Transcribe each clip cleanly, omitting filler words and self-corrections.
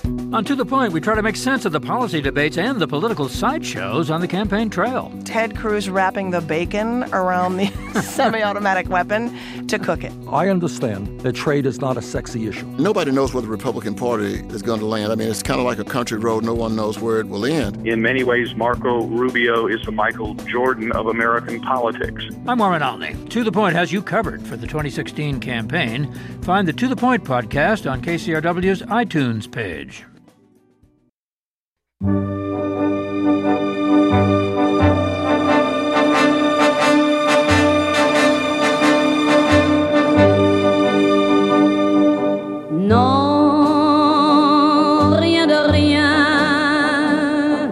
On To The Point, we try to make sense of the policy debates and the political sideshows on the campaign trail. Ted Cruz wrapping the bacon around the semi-automatic weapon to cook it. I understand that trade is not a sexy issue. Nobody knows where the Republican Party is going to land. I mean, it's kind of like a country road. No one knows where it will end. In many ways, Marco Rubio is the Michael Jordan of American politics. I'm Warren Olney. To The Point has you covered for the 2016 campaign. Find the To The Point podcast on KCRW's iTunes page. Non, rien de rien.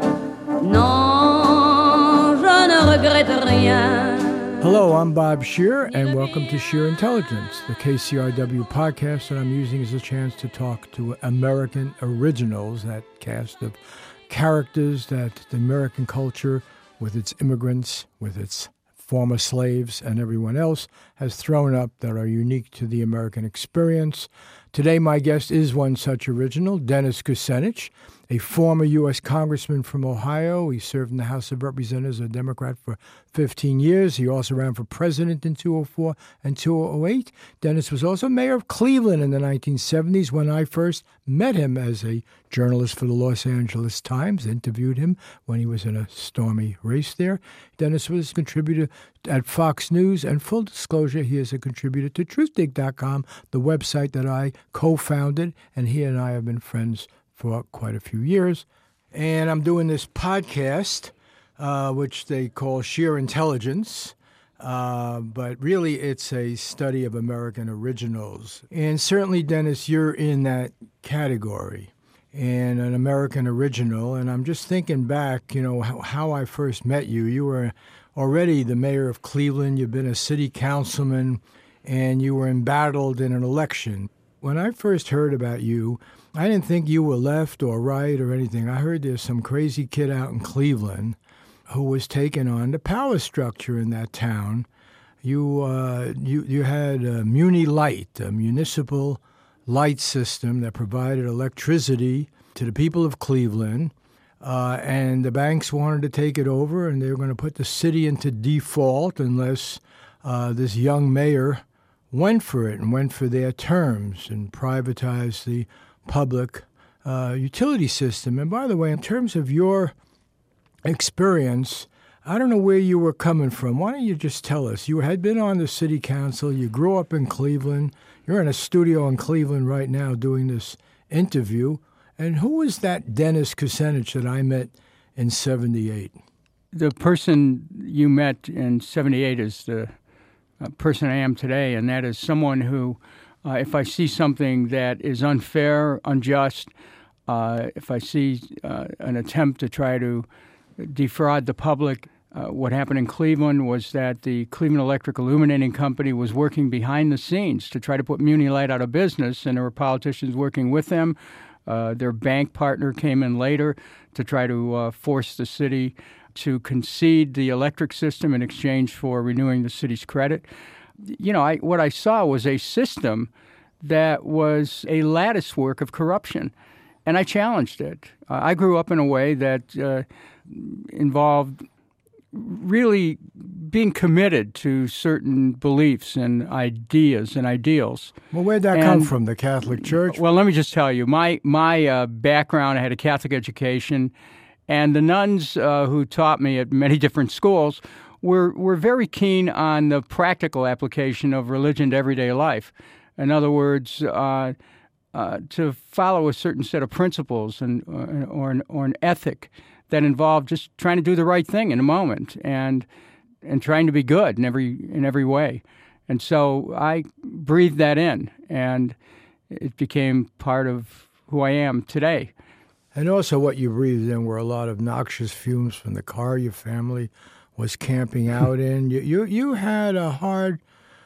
Non, je ne regrette rien. Hello, I'm Bob Scheer, and welcome to Scheer Intelligence, the KCRW podcast that I'm using as a chance to talk to American originals, that cast of characters that the American culture, with its immigrants, with its former slaves, and everyone else, has thrown up that are unique to the American experience. Today, my guest is one such original, Dennis Kucinich, a former U.S. congressman from Ohio. He served in the House of Representatives, a Democrat, for 15 years. He also ran for president in 2004 and 2008. Dennis was also mayor of Cleveland in the 1970s when I first met him as a journalist for the Los Angeles Times, interviewed him when he was in a stormy race there. Dennis was a contributor at Fox News, and full disclosure, he is a contributor to TruthDig.com, the website that I co-founded, and he and I have been friends for quite a few years. And I'm doing this podcast, which they call Scheer Intelligence, but really it's a study of American originals. And certainly, Dennis, you're in that category, and an American original. And I'm just thinking back, how I first met you. You were already the mayor of Cleveland. You've been a city councilman, and you were embattled in an election. When I first heard about you, I didn't think you were left or right or anything. I heard there's some crazy kid out in Cleveland who was taking on the power structure in that town. You had Muni Light, a municipal light system that provided electricity to the people of Cleveland, and the banks wanted to take it over, and they were going to put the city into default unless this young mayor went for it and went for their terms and privatized the public utility system. And by the way, in terms of your experience, I don't know where you were coming from. Why don't you just tell us? You had been on the city council. You grew up in Cleveland. You're in a studio in Cleveland right now doing this interview. And who was that Dennis Kucinich that I met in 78? The person you met in 78 is the person I am today, and that is someone who, if I see something that is unfair, unjust, if I see an attempt to try to defraud the public, what happened in Cleveland was that the Cleveland Electric Illuminating Company was working behind the scenes to try to put Muni Light out of business, and there were politicians working with them. Their bank partner came in later to try to force the city to concede the electric system in exchange for renewing the city's credit. What I saw was a system that was a lattice work of corruption, and I challenged it. I grew up in a way that involved really being committed to certain beliefs and ideas and ideals. Well, where'd that come from, the Catholic Church? Well, let me just tell you, my background, I had a Catholic education, and the nuns who taught me at many different schools were very keen on the practical application of religion to everyday life. In other words, to follow a certain set of principles or an ethic that involved just trying to do the right thing in a moment and trying to be good in every way. And so I breathed that in, and it became part of who I am today. And also what you breathed in were a lot of noxious fumes from the car your family was camping out in. You had a hard,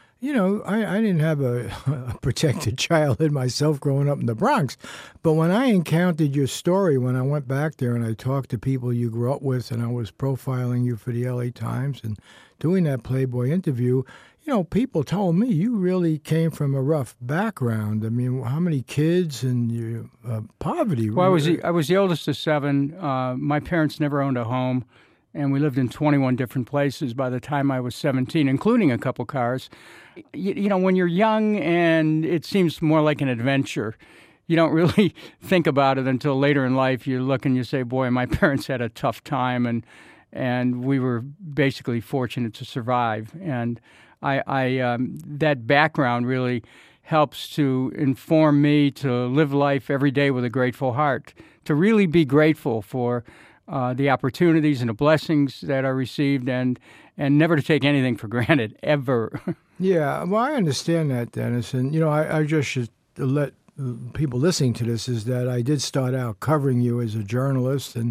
I didn't have a protected childhood myself growing up in the Bronx. But when I encountered your story, when I went back there and I talked to people you grew up with, and I was profiling you for the LA Times and doing that Playboy interview, people told me you really came from a rough background. I mean, how many kids and your poverty? Well, I was the oldest of 7. My parents never owned a home, and we lived in 21 different places by the time I was 17, including a couple cars. When you're young and it seems more like an adventure, you don't really think about it until later in life. You look and you say, boy, my parents had a tough time, and we were basically fortunate to survive. And that background really helps to inform me to live life every day with a grateful heart, to really be grateful for the opportunities and the blessings that are received, and never to take anything for granted, ever. Yeah, well, I understand that, Dennis. And, I just should let people listening to this is that I did start out covering you as a journalist, and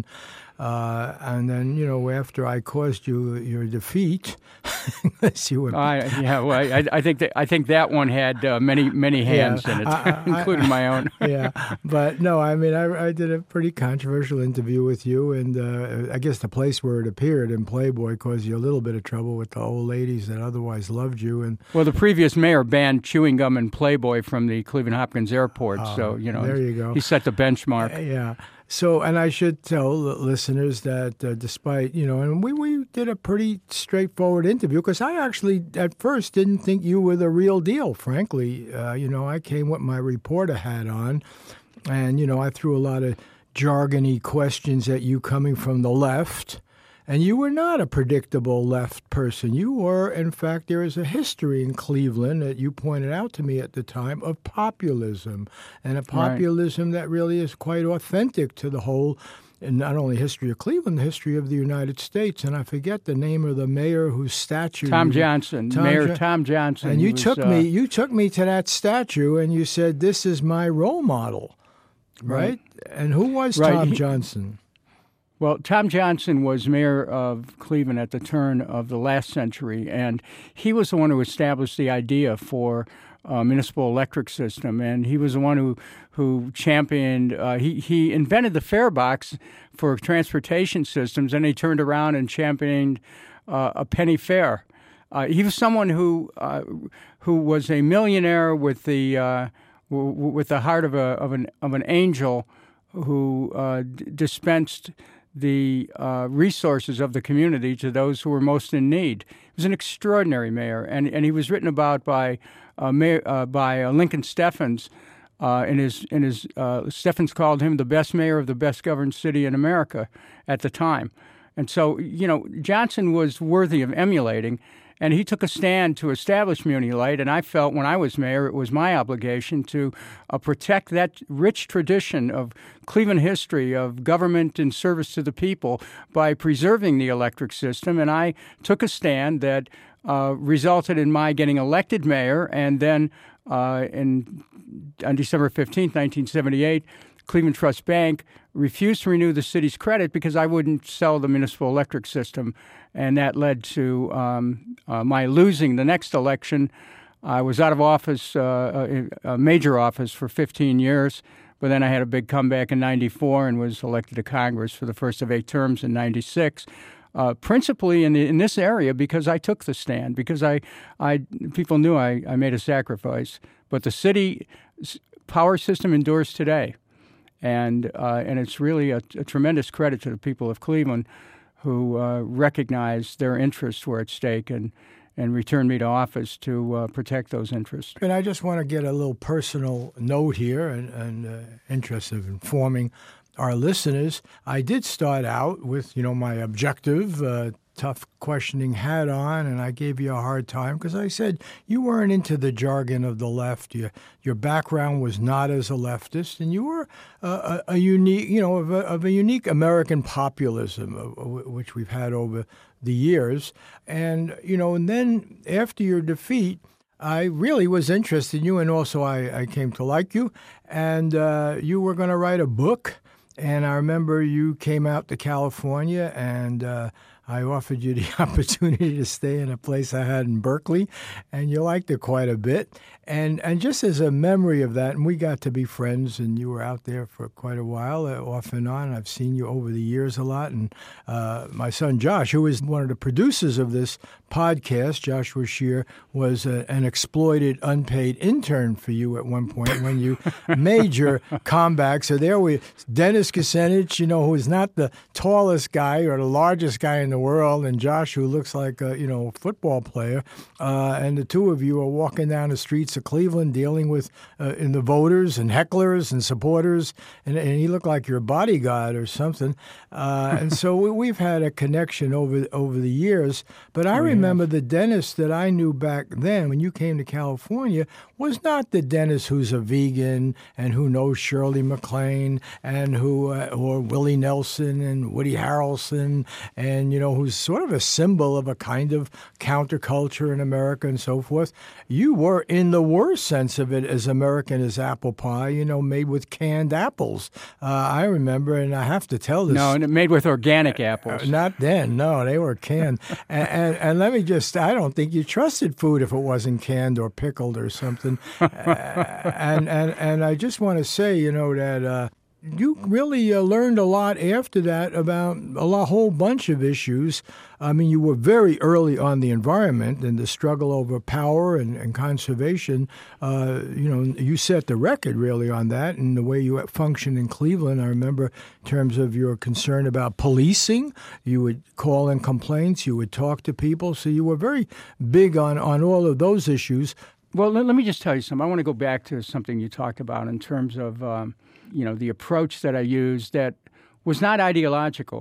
then after I caused you your defeat, you were. I think that one had many hands in it, including my own. Yeah, but no, I mean I did a pretty controversial interview with you, and I guess the place where it appeared in Playboy caused you a little bit of trouble with the old ladies that otherwise loved you. And well, the previous mayor banned chewing gum and Playboy from the Cleveland Hopkins Airport, so there you go. He set the benchmark. Yeah. So, and I should tell the listeners that despite, and we did a pretty straightforward interview because I actually at first didn't think you were the real deal, frankly. I came with my reporter hat on and, I threw a lot of jargony questions at you coming from the left. And you were not a predictable left person. You were, in fact, there is a history in Cleveland that you pointed out to me at the time of populism, and a populism that really is quite authentic to the whole, and not only history of Cleveland, the history of the United States. And I forget the name of the mayor whose statue. Tom Johnson. And you took me to that statue, and you said, "This is my role model," right? And who was Tom Johnson? Well, Tom Johnson was mayor of Cleveland at the turn of the last century, and he was the one who established the idea for a municipal electric system, and he was the one who championed, he invented the fare box for transportation systems, and he turned around and championed a penny fare. He was someone who was a millionaire with the heart of an angel, who dispensed the resources of the community to those who were most in need. He was an extraordinary mayor, and he was written about by Lincoln Steffens. Steffens called him the best mayor of the best governed city in America at the time. And so, Johnson was worthy of emulating, and he took a stand to establish Muni Light, and I felt when I was mayor it was my obligation to protect that rich tradition of Cleveland history of government and service to the people by preserving the electric system, and I took a stand that resulted in my getting elected mayor, and then on December 15th, 1978, Cleveland Trust Bank refused to renew the city's credit because I wouldn't sell the municipal electric system, and that led to my losing the next election. I was out of office, a major office, for 15 years, but then I had a big comeback in 94 and was elected to Congress for the first of 8 terms in 96. Principally in this area because I took the stand, because people knew I made a sacrifice, but the city power system endures today. And it's really a tremendous credit to the people of Cleveland who recognized their interests were at stake and returned me to office to protect those interests. And I just want to get a little personal note here and interest of informing our listeners. I did start out with, my objective, tough questioning hat on, and I gave you a hard time because I said you weren't into the jargon of the left. Your background was not as a leftist, and you were a unique, of a unique American populism, which we've had over the years. And, and then after your defeat, I really was interested in you, and also I came to like you, and you were going to write a book. And I remember you came out to California, and I offered you the opportunity to stay in a place I had in Berkeley, and you liked it quite a bit. And just as a memory of that, and we got to be friends, and you were out there for quite a while, off and on. I've seen you over the years a lot. And my son Josh, who is one of the producers of this podcast, Joshua Scheer, was an exploited, unpaid intern for you at one point when you made your comeback. So there Dennis Kucinich, who is not the tallest guy or the largest guy in the world, and Josh, who looks like a football player, and the two of you are walking down the streets of Cleveland dealing with in the voters and hecklers and supporters, and he looked like your bodyguard or something. And so we've had a connection over the years. But I remember the Dennis that I knew back then when you came to California was not the Dennis who's a vegan and who knows Shirley MacLaine and who or Willie Nelson and Woody Harrelson and who's sort of a symbol of a kind of counterculture in America and so forth. You were, in the worst sense of it, as American as apple pie, made with canned apples. I remember, and I have to tell this. No, and made with organic apples. Not then. No, they were canned. and let me I don't think you trusted food if it wasn't canned or pickled or something. And I just want to say, that you really learned a lot after that about whole bunch of issues. I mean, you were very early on the environment and the struggle over power and conservation. You set the record really on that and the way you functioned in Cleveland. I remember in terms of your concern about policing, you would call in complaints, you would talk to people. So you were very big on all of those issues. Well, let me just tell you something. I want to go back to something you talked about in terms of the approach that I used that was not ideological.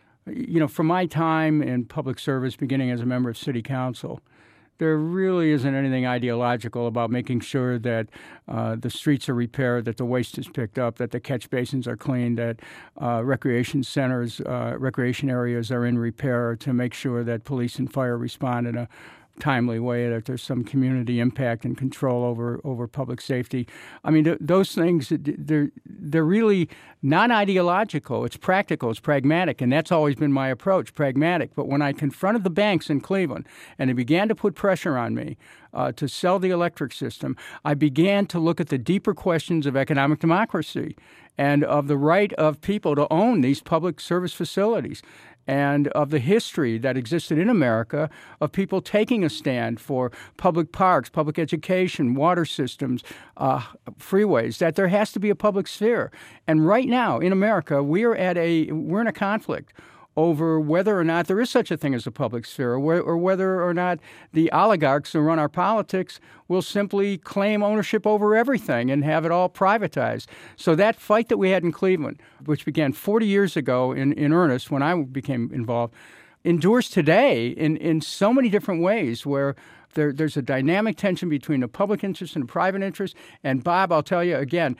From my time in public service, beginning as a member of city council, there really isn't anything ideological about making sure that the streets are repaired, that the waste is picked up, that the catch basins are cleaned, that recreation centers, recreation areas are in repair, to make sure that police and fire respond in a timely way, that there's some community impact and control over public safety. I mean, those things, they're really not ideological. It's practical. It's pragmatic. And that's always been my approach, pragmatic. But when I confronted the banks in Cleveland and they began to put pressure on me to sell the electric system, I began to look at the deeper questions of economic democracy and of the right of people to own these public service facilities, and of the history that existed in America of people taking a stand for public parks, public education, water systems, freeways, that there has to be a public sphere. And right now in America, we're in a conflict over whether or not there is such a thing as a public sphere, or whether or not the oligarchs who run our politics will simply claim ownership over everything and have it all privatized. So that fight that we had in Cleveland, which began 40 years ago in earnest when I became involved, endures today in so many different ways where there's a dynamic tension between the public interest and the private interest. And Bob, I'll tell you again,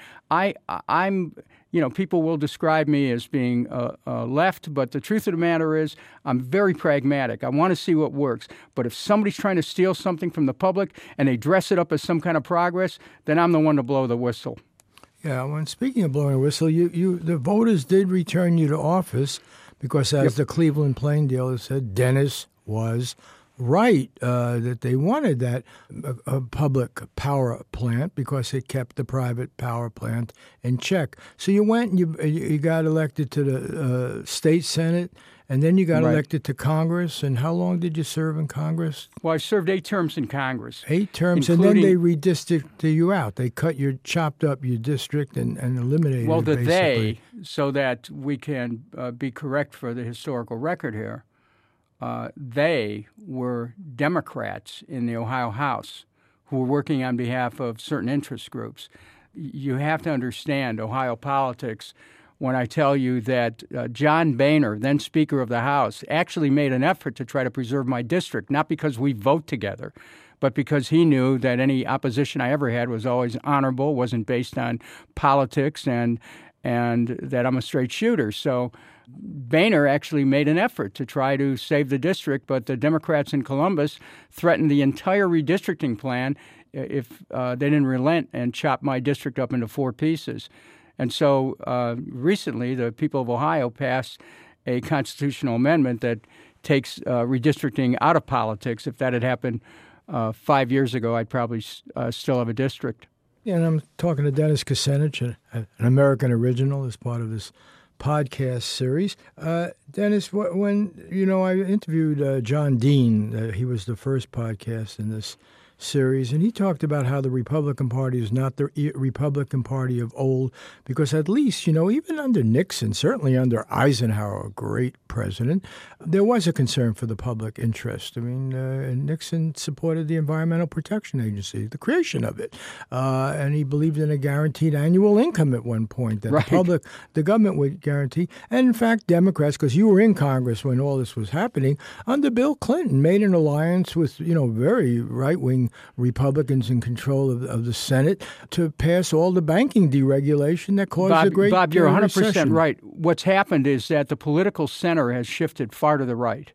I'm people will describe me as being left, but the truth of the matter is I'm very pragmatic. I want to see what works. But if somebody's trying to steal something from the public and they dress it up as some kind of progress, then I'm the one to blow the whistle. Yeah, when speaking of blowing a whistle, the voters did return you to office because, as the Cleveland Plain Dealer said, Dennis was right that they wanted that a public power plant because it kept the private power plant in check. So you went and you got elected to the state senate, and then you got elected to Congress. And how long did you serve in Congress? Well, I served 8 terms in Congress. 8 terms, and then they redistricted you out. They chopped up your district and eliminated it, basically. So that we can be correct for the historical record here, they were Democrats in the Ohio House who were working on behalf of certain interest groups. You have to understand Ohio politics when I tell you that John Boehner, then Speaker of the House, actually made an effort to try to preserve my district, not because we vote together, but because he knew that any opposition I ever had was always honorable, wasn't based on politics, and that I'm a straight shooter. So Boehner actually made an effort to try to save the district, but the Democrats in Columbus threatened the entire redistricting plan if they didn't relent and chop my district up into 4 pieces. And so recently, the people of Ohio passed a constitutional amendment that takes redistricting out of politics. If that had happened 5 years ago, I'd probably still have a district. Yeah, and I'm talking to Dennis Kucinich, an American original, as part of this podcast series. Dennis, when I interviewed John Dean, he was the first podcast in this series, and he talked about how the Republican Party is not the Republican Party of old, because at least, even under Nixon, certainly under Eisenhower, a great president, there was a concern for the public interest. I mean, Nixon supported the Environmental Protection Agency, the creation of it, and he believed in a guaranteed annual income at one point that the government would guarantee. And in fact, Democrats, because you were in Congress when all this was happening, under Bill Clinton, made an alliance with, very right-wing Republicans in control of the Senate to pass all the banking deregulation that caused a great Bob, you're 100% recession. right. What's happened is that the political center has shifted far to the right.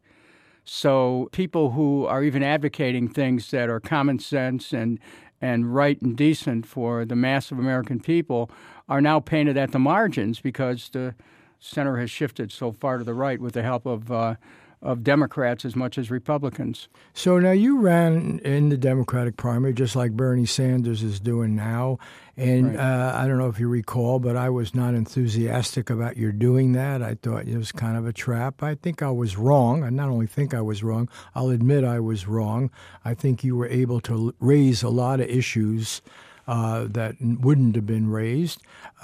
So people who are even advocating things that are common sense and right and decent for the mass of American people are now painted at the margins because the center has shifted so far to the right with the help of Democrats as much as Republicans. So now you ran in the Democratic primary just like Bernie Sanders is doing now. And I don't know if you recall, but I was not enthusiastic about your doing that. I thought it was kind of a trap. I think I was wrong. I not only think I was wrong, I'll admit I was wrong. I think you were able to raise a lot of issues that wouldn't have been raised.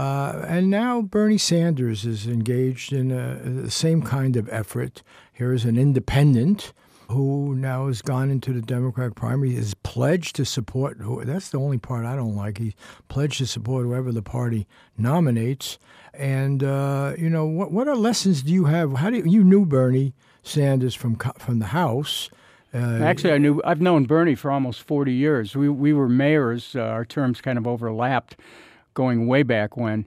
And now Bernie Sanders is engaged in the same kind of effort. Here's an independent who now has gone into the Democratic primary, is pledged to support, that's the only part I don't like, he pledged to support whoever the party nominates. And, what are lessons do you have? You knew Bernie Sanders from the House. Actually, I've known Bernie for almost 40 years. We were mayors. Our terms kind of overlapped going way back when.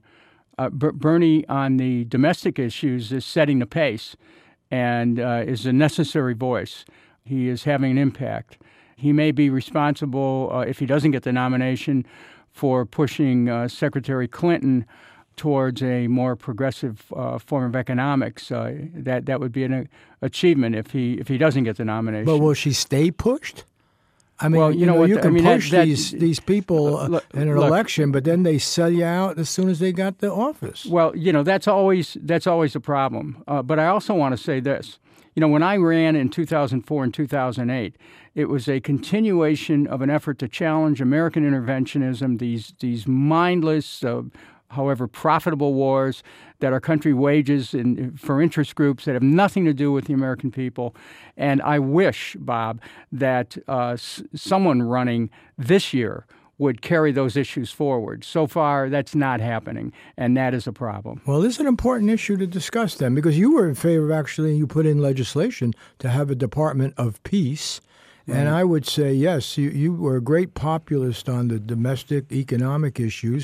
Bernie, on the domestic issues, is setting the pace and is a necessary voice. He is having an impact. He may be responsible, if he doesn't get the nomination, for pushing Secretary Clinton towards a more progressive form of economics. That would be an achievement if he doesn't get the nomination. But will she stay pushed? I mean, well, you can push these people in an election, but then they sell you out as soon as they got the office. Well, that's always a problem. But I also want to say this. When I ran in 2004 and 2008, it was a continuation of an effort to challenge American interventionism, these mindless, however profitable wars that our country wages for interest groups that have nothing to do with the American people. And I wish, Bob, that someone running this year would carry those issues forward. So far, that's not happening, and that is a problem. Well, this is an important issue to discuss then, because you were in favor, actually, you put in legislation to have a Department of Peace. And I would say, yes, you were a great populist on the domestic economic issues,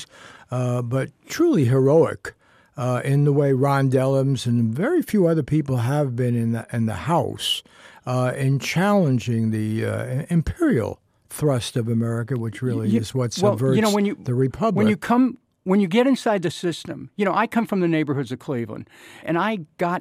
but truly heroic in the way Ron Dellums and very few other people have been in the House in challenging the imperial thrust of America, which really is what subverts the republic. When you get inside the system, I come from the neighborhoods of Cleveland, and I got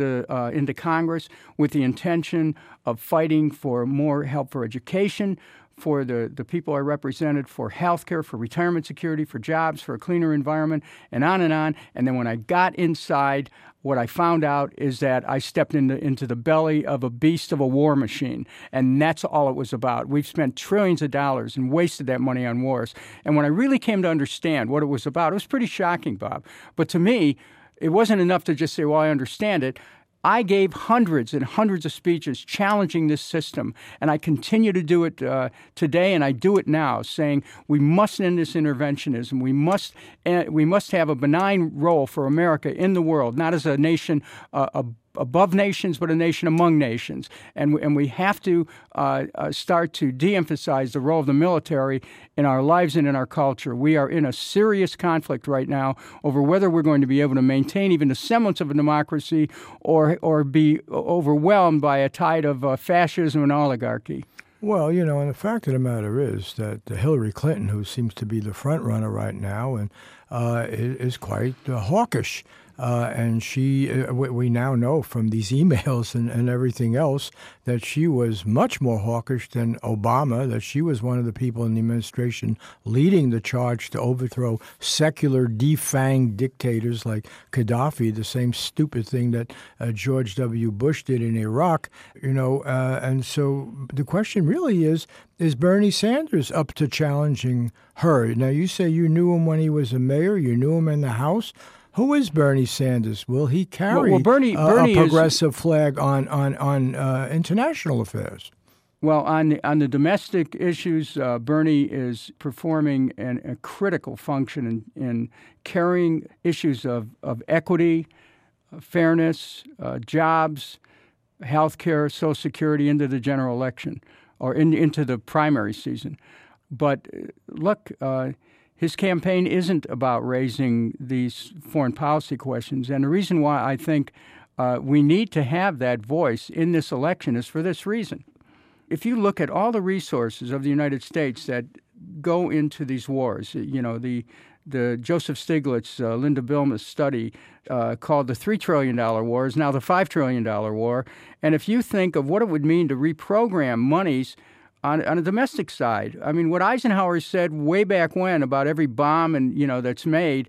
into Congress with the intention of fighting for more help for education, for the people I represented, for health care, for retirement security, for jobs, for a cleaner environment, and on and on. And then when I got inside, what I found out is that I stepped into the belly of a beast of a war machine, and that's all it was about. We've spent trillions of dollars and wasted that money on wars. And when I really came to understand what it was about, it was pretty shocking, Bob. But to me, it wasn't enough to just say, well, I understand it. I gave hundreds and hundreds of speeches challenging this system, and I continue to do it today, and I do it now, saying we must end this interventionism. We must have a benign role for America in the world, not as a nation above nations, but a nation among nations. And we have to start to de-emphasize the role of the military in our lives and in our culture. We are in a serious conflict right now over whether we're going to be able to maintain even the semblance of a democracy or be overwhelmed by a tide of fascism and oligarchy. Well, and the fact of the matter is that Hillary Clinton, who seems to be the front runner right now, and is quite hawkish. And we now know from these emails and everything else that she was much more hawkish than Obama, that she was one of the people in the administration leading the charge to overthrow secular, defanged dictators like Gaddafi, the same stupid thing that George W. Bush did in Iraq. And so the question really is Bernie Sanders up to challenging her? Now, you say you knew him when he was a mayor, you knew him in the House. Who is Bernie Sanders? Will he carry Bernie a progressive flag on international affairs? Well, on the domestic issues, Bernie is performing a critical function in carrying issues of equity, fairness, jobs, health care, Social Security into the general election or into the primary season. But look, his campaign isn't about raising these foreign policy questions. And the reason why I think we need to have that voice in this election is for this reason. If you look at all the resources of the United States that go into these wars, the Joseph Stiglitz, Linda Bilmes study called the $3 trillion war is now the $5 trillion war. And if you think of what it would mean to reprogram monies on a domestic side, I mean, what Eisenhower said way back when about every bomb that's made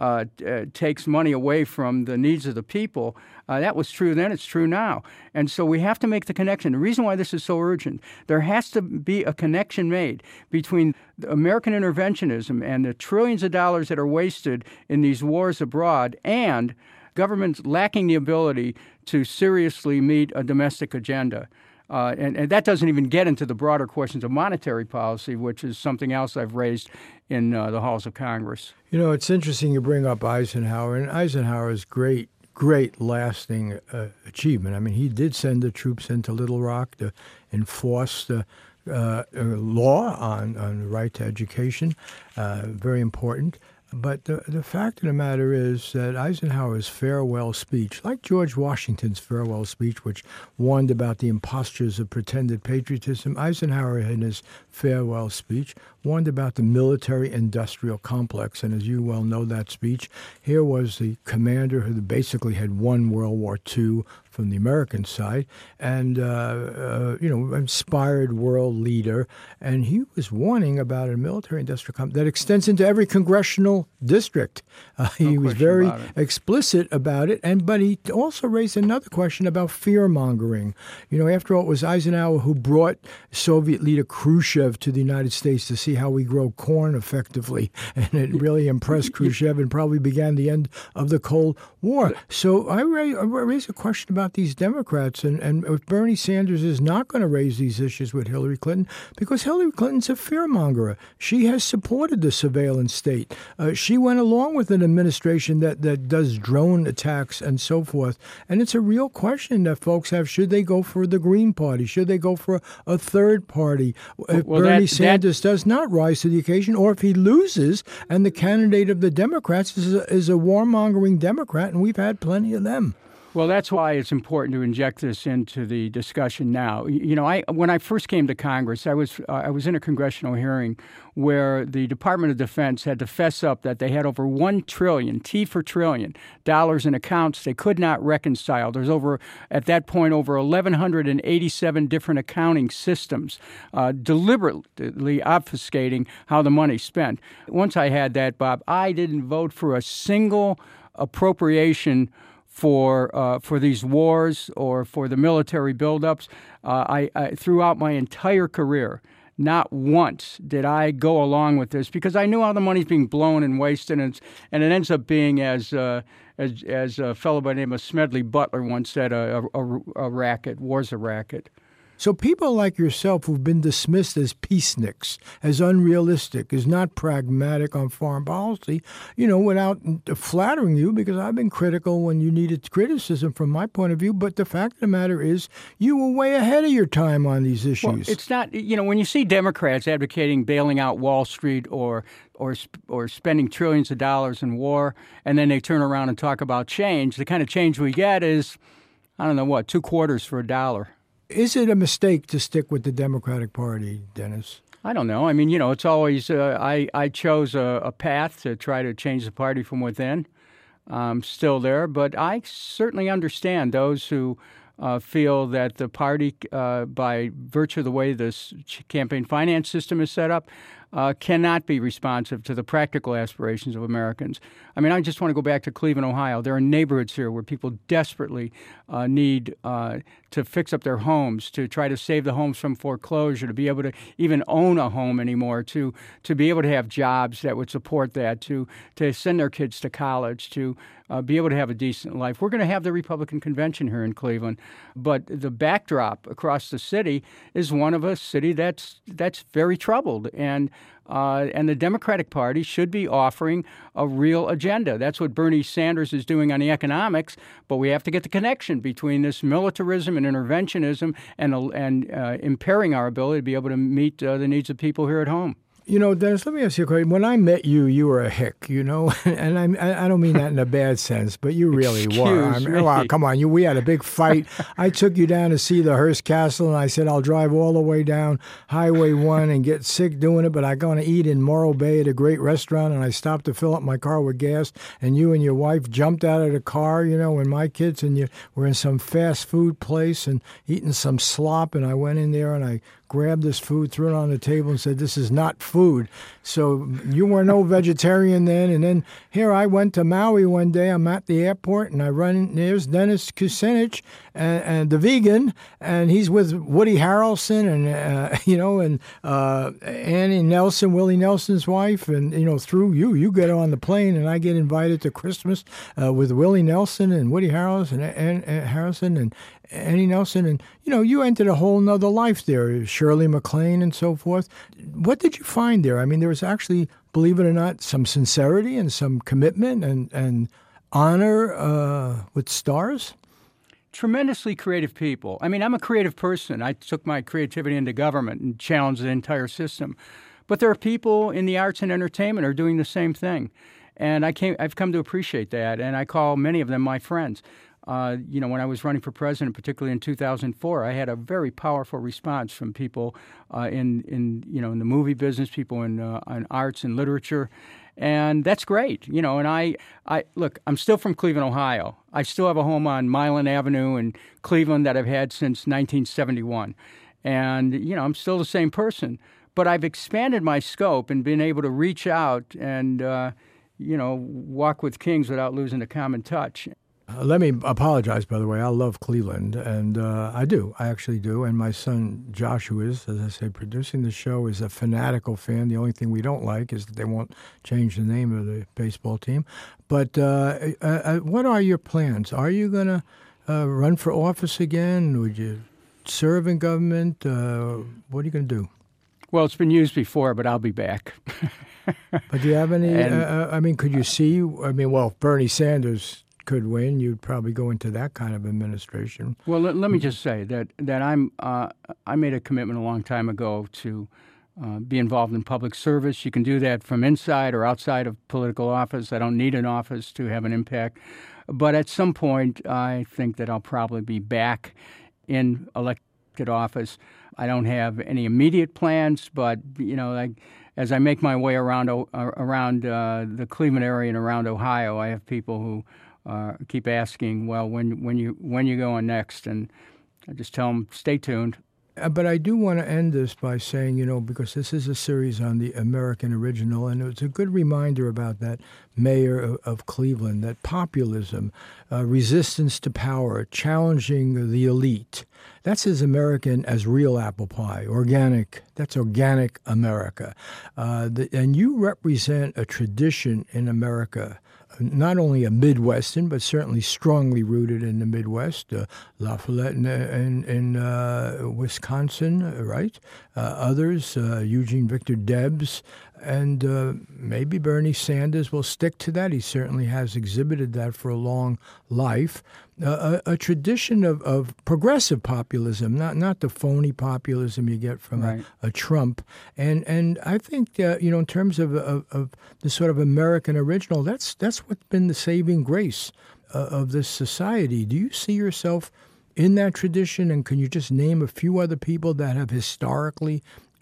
takes money away from the needs of the people. That was true then, it's true now. And so we have to make the connection. The reason why this is so urgent, there has to be a connection made between American interventionism and the trillions of dollars that are wasted in these wars abroad and governments lacking the ability to seriously meet a domestic agenda. And that doesn't even get into the broader questions of monetary policy, which is something else I've raised in the halls of Congress. It's interesting you bring up Eisenhower, and Eisenhower's great lasting achievement. I mean, he did send the troops into Little Rock to enforce the law on the right to education, very important. But the fact of the matter is that Eisenhower's farewell speech, like George Washington's farewell speech, which warned about the impostures of pretended patriotism, Eisenhower in his farewell speech warned about the military-industrial complex. And as you well know that speech, here was the commander who basically had won World War II from the American side, and inspired world leader, and he was warning about a military-industrial complex that extends into every congressional district. He was very explicit about it, but he also raised another question about fear-mongering. After all, it was Eisenhower who brought Soviet leader Khrushchev to the United States to see how we grow corn effectively, and it really impressed Khrushchev and probably began the end of the Cold War. So I raise a question about these Democrats, and if Bernie Sanders is not going to raise these issues with Hillary Clinton, because Hillary Clinton's a fearmonger. She has supported the surveillance state. She went along with an administration that does drone attacks and so forth. And it's a real question that folks have. Should they go for the Green Party? Should they go for a third party? If Bernie Sanders does not rise to the occasion, or if he loses and the candidate of the Democrats is a warmongering Democrat, and we've had plenty of them. Well, that's why it's important to inject this into the discussion now. When I first came to Congress, I was in a congressional hearing where the Department of Defense had to fess up that they had over $1 trillion, T for trillion, dollars in accounts they could not reconcile. There's at that point, over 1,187 different accounting systems, deliberately obfuscating how the money's spent. Once I had that, Bob, I didn't vote for a single appropriation for these wars or for the military buildups. I throughout my entire career, not once did I go along with this because I knew how the money's being blown and wasted, and it ends up being, as a fellow by the name of Smedley Butler once said, a racket. War's a racket. So people like yourself who've been dismissed as peaceniks, as unrealistic, as not pragmatic on foreign policy, without flattering you, because I've been critical when you needed criticism from my point of view, but the fact of the matter is you were way ahead of your time on these issues. Well, it's not, when you see Democrats advocating bailing out Wall Street or spending trillions of dollars in war, and then they turn around and talk about change, the kind of change we get is, 2 quarters for $1. Is it a mistake to stick with the Democratic Party, Dennis? I don't know. I mean, it's always I chose a path to try to change the party from within. I'm still there, but I certainly understand those who feel that the party, by virtue of the way this campaign finance system is set up, cannot be responsive to the practical aspirations of Americans. I mean, I just want to go back to Cleveland, Ohio. There are neighborhoods here where people desperately need to fix up their homes, to try to save the homes from foreclosure, to be able to even own a home anymore, to be able to have jobs that would support that, to send their kids to college, to be able to have a decent life. We're going to have the Republican convention here in Cleveland, but the backdrop across the city is one of a city that's very troubled, and the Democratic Party should be offering a real agenda. That's what Bernie Sanders is doing on the economics, but we have to get the connection between this militarism and interventionism and impairing our ability to be able to meet the needs of people here at home. Dennis, let me ask you a question. When I met you, you were a hick, and I don't mean that in a bad sense, but you really were. Well, come on, we had a big fight. I took you down to see the Hearst Castle, and I said, I'll drive all the way down Highway 1 and get sick doing it, but I'm going to eat in Morro Bay at a great restaurant, and I stopped to fill up my car with gas, and you and your wife jumped out of the car, and my kids, and you were in some fast food place and eating some slop, and I went in there and I grabbed this food, threw it on the table, and said, "This is not food." So you were no vegetarian then. And then here I went to Maui one day. I'm at the airport, and I run in. There's Dennis Kucinich, and the vegan, and he's with Woody Harrelson, and Annie Nelson, Willie Nelson's wife, and through you get on the plane, and I get invited to Christmas with Willie Nelson and Woody Harrelson and Harrison and Annie Nelson, and you entered a whole nother life there, Shirley MacLaine and so forth. What did you find there? I mean, there was actually, believe it or not, some sincerity and some commitment and honor with stars. Tremendously creative people. I mean, I'm a creative person. I took my creativity into government and challenged the entire system. But there are people in the arts and entertainment who are doing the same thing. And I've come to appreciate that, and I call many of them my friends. When I was running for president, particularly in 2004, I had a very powerful response from people in the movie business, people in arts and literature, and that's great. And I look, I'm still from Cleveland, Ohio. I still have a home on Milan Avenue in Cleveland that I've had since 1971, and I'm still the same person. But I've expanded my scope and been able to reach out and walk with kings without losing the common touch. Let me apologize, by the way. I love Cleveland, and I do. I actually do. And my son Joshua is, as I say, producing the show, is a fanatical fan. The only thing we don't like is that they won't change the name of the baseball team. But what are your plans? Are you going to run for office again? Would you serve in government? What are you going to do? Well, it's been used before, but I'll be back. But do you have any, could you see, if Bernie Sanders could win, you'd probably go into that kind of administration. Well, let me just say that I made a commitment a long time ago to be involved in public service. You can do that from inside or outside of political office. I don't need an office to have an impact. But at some point, I think that I'll probably be back in elected office. I don't have any immediate plans, but as I make my way around the Cleveland area and around Ohio, I have people who keep asking, well, when you going next? And I just tell them, stay tuned. But I do want to end this by saying, because this is a series on the American original, and it's a good reminder about that mayor of Cleveland, that populism, resistance to power, challenging the elite, that's as American as real apple pie, organic. That's organic America. And you represent a tradition in America, not only a Midwestern, but certainly strongly rooted in the Midwest, Lafayette in Wisconsin, right? Others, Eugene Victor Debs, and maybe Bernie Sanders will stick to that. He certainly has exhibited that for a long life. A tradition of progressive populism, not the phony populism you get from a Trump. And I think, in terms of the sort of American original, that's what's been the saving grace of this society. Do you see yourself in that tradition? And can you just name a few other people that have historically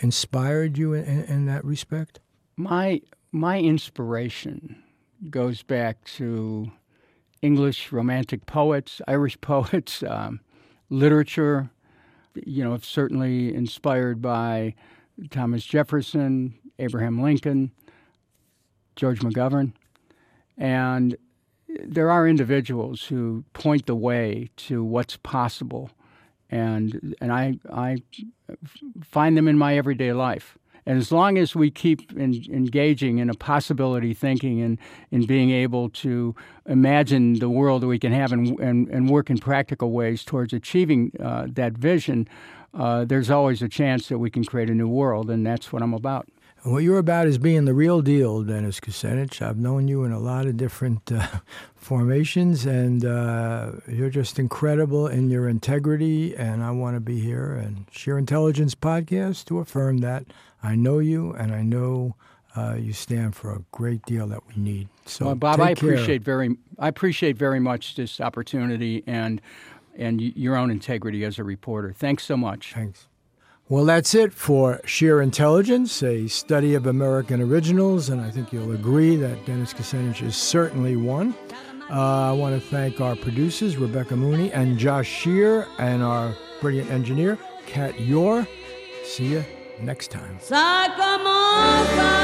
inspired you in that respect? My inspiration goes back to English Romantic poets, Irish poets, literature. Certainly inspired by Thomas Jefferson, Abraham Lincoln, George McGovern. And there are individuals who point the way to what's possible, and I find them in my everyday life. And as long as we keep engaging in a possibility thinking and in being able to imagine the world that we can have and work in practical ways towards achieving that vision, there's always a chance that we can create a new world, and that's what I'm about. What you're about is being the real deal, Dennis Kucinich. I've known you in a lot of different formations, and you're just incredible in your integrity, and I want to be here and Sheer Intelligence Podcast to affirm that. I know you, and I know you stand for a great deal that we need. So, Bob, I appreciate very much this opportunity and your own integrity as a reporter. Thanks so much. Thanks. Well, that's it for Sheer Intelligence, a study of American originals, and I think you'll agree that Dennis Kucinich is certainly one. I want to thank our producers, Rebecca Mooney and Josh Shear, and our brilliant engineer, Kat Yor. See you next time. Ça commence